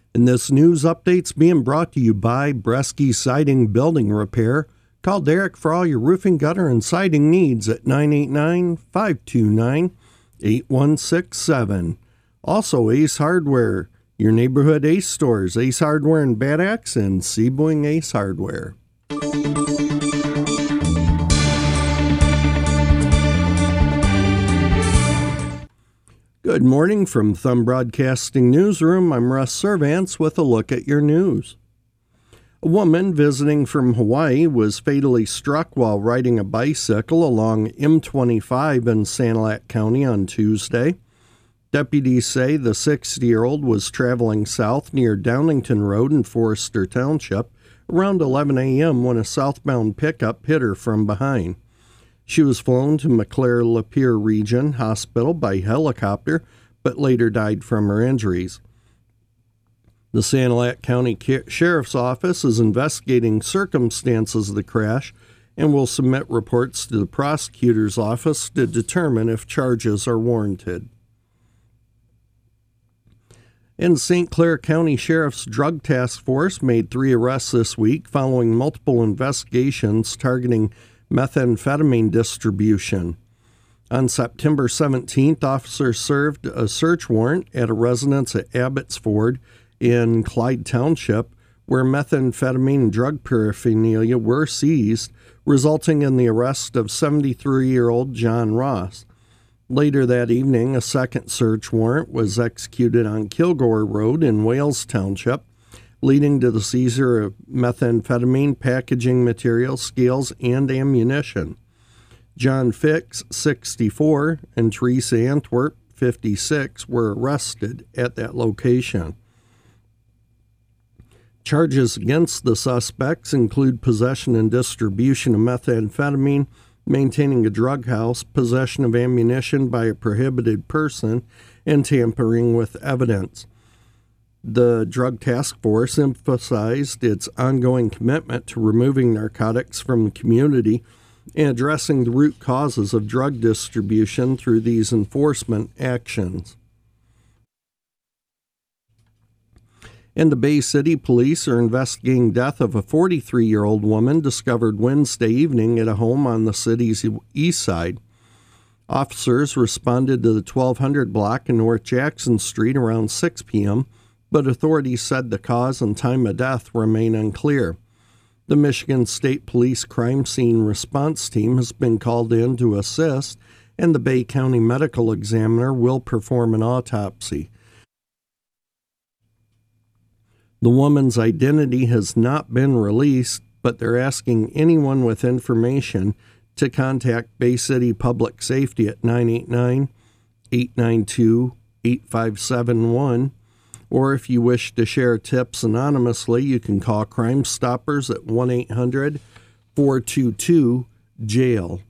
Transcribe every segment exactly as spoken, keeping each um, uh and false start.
And this news update's being brought to you by Bresky Siding Building Repair. Call Derek for all your roofing, gutter, and siding needs at nine eight nine, five two nine, eight one six seven. Also, Ace Hardware, your neighborhood Ace stores, Ace Hardware in Bad Axe and Sebring Ace Hardware. Good morning from Thumb Broadcasting Newsroom. I'm Russ Servants with a look at your news. A woman visiting from Hawaii was fatally struck while riding a bicycle along M twenty-five in Sanilac County on Tuesday. Deputies say the sixty-year-old was traveling south near Downington Road in Forester Township around eleven a.m. when a southbound pickup hit her from behind. She was flown to McClure-Lapeer Region Hospital by helicopter, but later died from her injuries. The Sanilac County Sheriff's Office is investigating circumstances of the crash and will submit reports to the prosecutor's office to determine if charges are warranted. And Saint Clair County Sheriff's Drug Task Force made three arrests this week following multiple investigations targeting methamphetamine distribution. On September seventeenth, officers served a search warrant at a residence at Abbotsford in Clyde Township, where methamphetamine and drug paraphernalia were seized, resulting in the arrest of seventy-three-year-old John Ross. Later that evening, a second search warrant was executed on Kilgore Road in Wales Township, leading to the seizure of methamphetamine, packaging materials, scales, and ammunition. John Fix, sixty-four, and Teresa Antwerp, fifty-six, were arrested at that location. Charges against the suspects include possession and distribution of methamphetamine, maintaining a drug house, possession of ammunition by a prohibited person, and tampering with evidence. The Drug Task Force emphasized its ongoing commitment to removing narcotics from the community and addressing the root causes of drug distribution through these enforcement actions. And the Bay City Police are investigating death of a forty-three-year-old woman discovered Wednesday evening at a home on the city's east side. Officers responded to the twelve hundred block in North Jackson Street around six p.m., but authorities said the cause and time of death remain unclear. The Michigan State Police Crime Scene Response Team has been called in to assist, and the Bay County Medical Examiner will perform an autopsy. The woman's identity has not been released, but they're asking anyone with information to contact Bay City Public Safety at nine eight nine, eight nine two, eight five seven one. Or if you wish to share tips anonymously, you can call Crime Stoppers at one eight hundred, four two two, jail.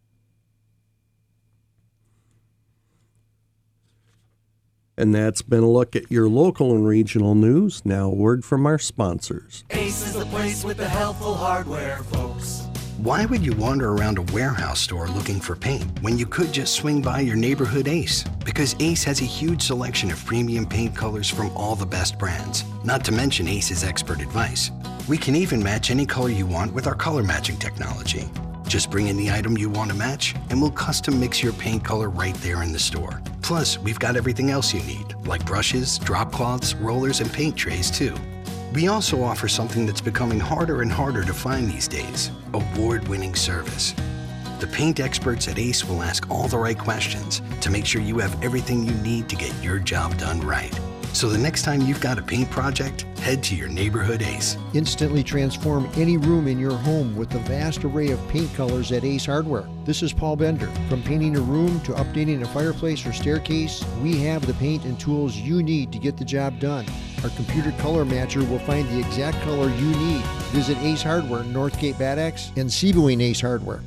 And that's been a look at your local and regional news. Now a word from our sponsors. Ace is the place with the helpful hardware, folks. Why would you wander around a warehouse store looking for paint when you could just swing by your neighborhood Ace? Because Ace has a huge selection of premium paint colors from all the best brands, not to mention Ace's expert advice. We can even match any color you want with our color matching technology. Just bring in the item you want to match, and we'll custom mix your paint color right there in the store. Plus, we've got everything else you need, like brushes, drop cloths, rollers, and paint trays too. We also offer something that's becoming harder and harder to find these days, award-winning service. The paint experts at Ace will ask all the right questions to make sure you have everything you need to get your job done right. So the next time you've got a paint project, head to your neighborhood Ace. Instantly transform any room in your home with the vast array of paint colors at Ace Hardware. This is Paul Bender. From painting a room to updating a fireplace or staircase, we have the paint and tools you need to get the job done. Our computer color matcher will find the exact color you need. Visit Ace Hardware, Northgate Bad Axe, and Sebring Ace Hardware.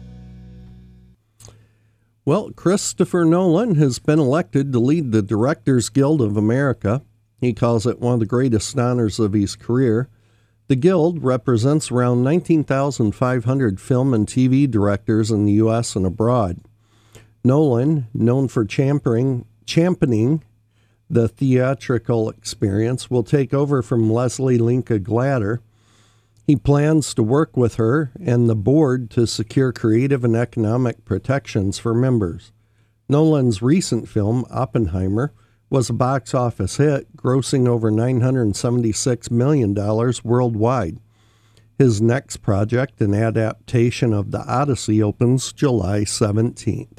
Well, Christopher Nolan has been elected to lead the Directors Guild of America. He calls it one of the greatest honors of his career. The Guild represents around nineteen thousand five hundred film and T V directors in the U S and abroad. Nolan, known for championing, championing The theatrical experience will take over from Leslie Linka Glatter. He plans to work with her and the board to secure creative and economic protections for members. Nolan's recent film, Oppenheimer, was a box office hit, grossing over nine hundred seventy-six million dollars worldwide. His next project, an adaptation of The Odyssey, opens July seventeenth.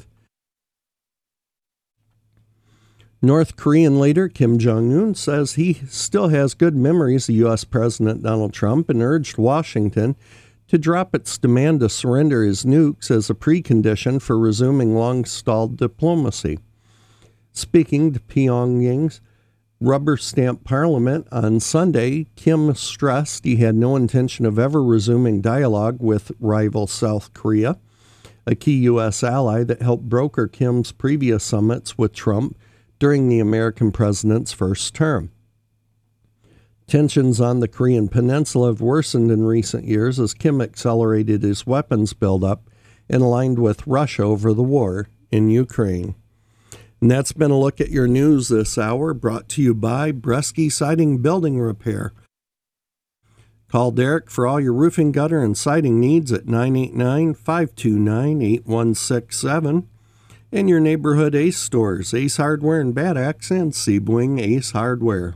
North Korean leader Kim Jong-un says he still has good memories of U S President Donald Trump and urged Washington to drop its demand to surrender his nukes as a precondition for resuming long-stalled diplomacy. Speaking to Pyongyang's rubber stamp parliament on Sunday, Kim stressed he had no intention of ever resuming dialogue with rival South Korea, a key U S ally that helped broker Kim's previous summits with Trump during the American president's first term. Tensions on the Korean peninsula have worsened in recent years as Kim accelerated his weapons buildup and aligned with Russia over the war in Ukraine. And that's been a look at your news this hour, brought to you by Bresky Siding Building Repair. Call Derek for all your roofing, gutter, and siding needs at nine eight nine, five two nine, eight one six seven. And your neighborhood Ace stores, Ace Hardware in Bad Axe and Sebring Ace Hardware.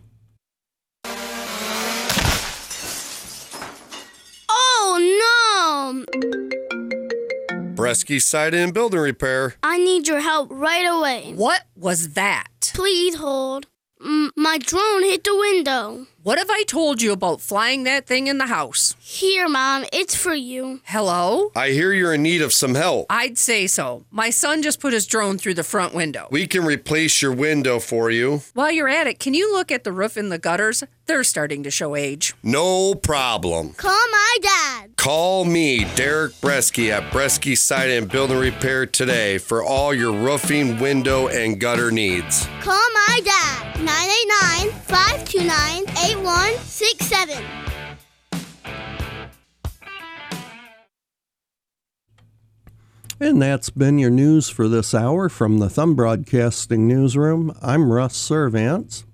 Oh, no! Bresky Siding and Building Repair. I need your help right away. What was that? Please hold. M- my drone hit the window. What have I told you about flying that thing in the house? Here, Mom, it's for you. Hello? I hear you're in need of some help. I'd say so. My son just put his drone through the front window. We can replace your window for you. While you're at it, can you look at the roof and the gutters? They're starting to show age. No problem. Call my dad. Call me, Derek Bresky, at Bresky Siding and Building Repair today for all your roofing, window, and gutter needs. Call my dad. nine eight nine, five two nine, eight one six seven. And that's been your news for this hour from the Thumb Broadcasting Newsroom. I'm Russ Servants.